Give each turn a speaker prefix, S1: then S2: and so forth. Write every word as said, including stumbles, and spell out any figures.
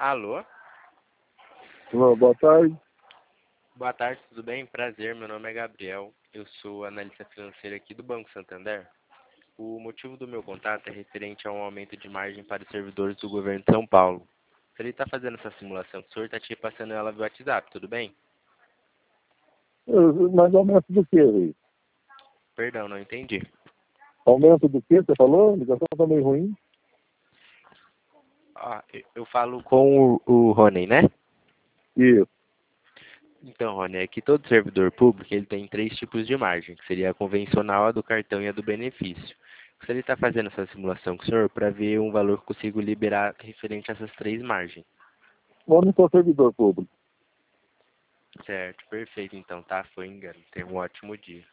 S1: Alô?
S2: Alô, boa tarde.
S1: Boa tarde, tudo bem? Prazer, meu nome é Gabriel. Eu sou analista financeiro aqui do Banco Santander. O motivo do meu contato é referente a um aumento de margem para os servidores do governo de São Paulo. Se ele está fazendo essa simulação, o senhor está te passando ela via WhatsApp, tudo bem?
S2: Eu- Mas aumento do que aí?
S1: Perdão, não entendi.
S2: Aumento do que você falou? A ligação está meio ruim.
S1: Ah, eu- eu falo com o, o Rony, né?
S2: Isso.
S1: Então, Rony, é que todo servidor público ele tem três tipos de margem, que seria a convencional, a do cartão e a do benefício. Se ele está fazendo essa simulação com o senhor para ver um valor que eu consigo liberar referente a essas três margens.
S2: Eu não sou servidor público.
S1: Certo, perfeito então, tá? Foi engano. Tenha um ótimo dia.